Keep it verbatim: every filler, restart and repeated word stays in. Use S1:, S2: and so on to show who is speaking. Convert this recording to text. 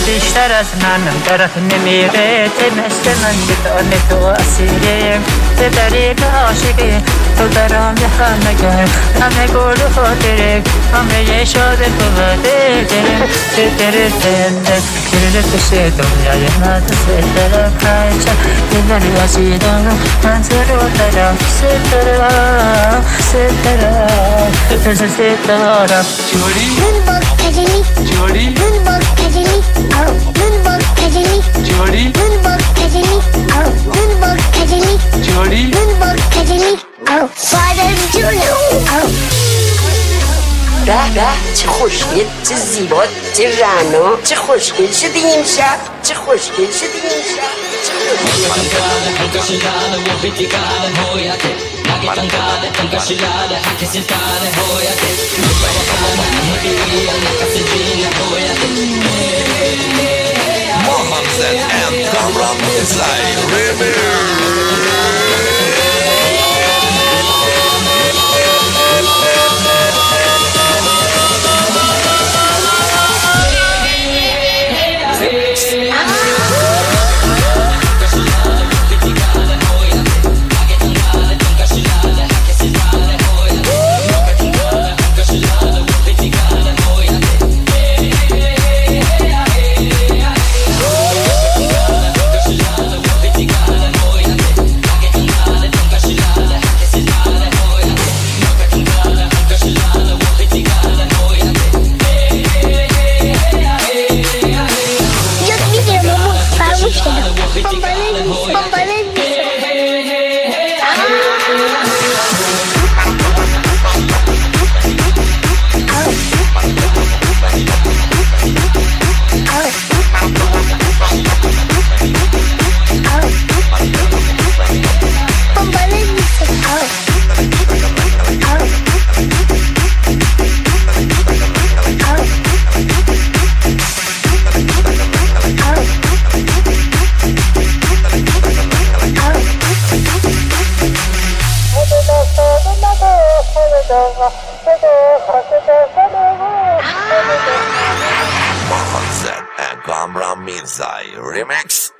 S1: اشترت من درت نمیره مثل من بدان تو اسیری به طریق عاشقی تو برام همه گر همه گل و خاطره همه شاد تو بده دلم ستره زنده دل کشه دنیای ندست دلم پایچه دل رسیدم منظر رو دارم ستره ستره ستاره جوری
S2: Moonwalk Kajali,
S1: جوری
S2: Moonwalk Kajali, oh, Moonwalk Kajali,
S1: جوری
S2: Moonwalk Kajali, oh, Moonwalk Kajali,
S1: جوری
S2: Moonwalk Kajali, oh, Father Julu, oh.
S3: به به چه خوشگل چه زیبا چه رعنا چه خوشگل شدی امشب چه خوشگل شدی امشب
S4: Mohammed and Kamran Mizai Remix. Mohammed and Kamran Mizai Remix.